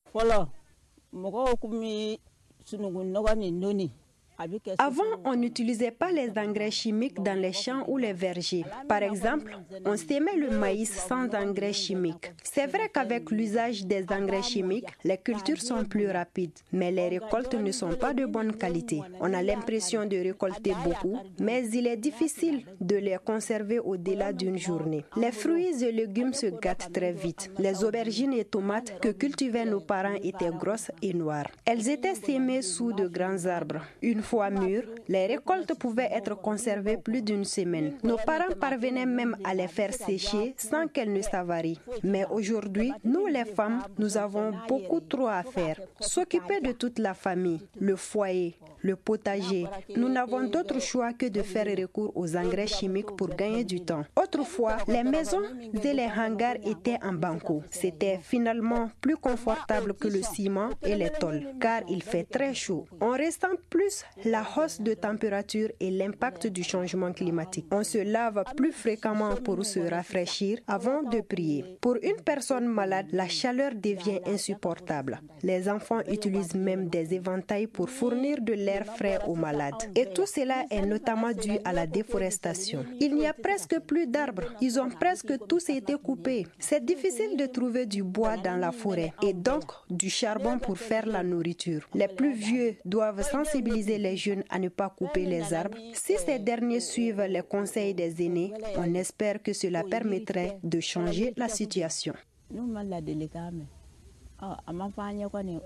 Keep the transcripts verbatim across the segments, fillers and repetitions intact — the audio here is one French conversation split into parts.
Avant, on n'utilisait pas les engrais chimiques dans les champs ou les vergers. Par exemple, on sémait le maïs sans engrais chimiques. C'est vrai qu'avec l'usage des engrais chimiques, les cultures sont plus rapides, mais les récoltes ne sont pas de bonne qualité. On a l'impression de récolter beaucoup, mais il est difficile de les conserver au-delà d'une journée. Les fruits et légumes se gâtent très vite. Les aubergines et tomates que cultivaient nos parents étaient grosses et noires. Elles étaient sémées sous de grands arbres. Une fois mûres, les récoltes pouvaient être conservées plus d'une semaine. Nos parents parvenaient même à les faire sécher sans qu'elles ne s'avarient. Mais aujourd'hui, nous les femmes, nous avons beaucoup trop à faire. S'occuper de toute la famille, le foyer, le potager. Nous n'avons d'autre choix que de faire recours aux engrais chimiques pour gagner du temps. Autrefois, les maisons et les hangars étaient en banco. C'était finalement plus confortable que le ciment et les tôles, car il fait très chaud. On ressent plus la hausse de température et l'impact du changement climatique. On se lave plus fréquemment pour se rafraîchir avant de prier. Pour une personne malade, la chaleur devient insupportable. Les enfants utilisent même des éventails pour fournir de l'air frais aux malades. Et tout cela est notamment dû à la déforestation. Il n'y a presque plus d'arbres. Ils ont presque tous été coupés. C'est difficile de trouver du bois dans la forêt et donc du charbon pour faire la nourriture. Les plus vieux doivent sensibiliser les jeunes à ne pas couper les arbres. Si ces derniers suivent les conseils des aînés, on espère que cela permettrait de changer la situation.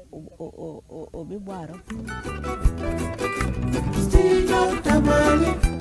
Still out of money.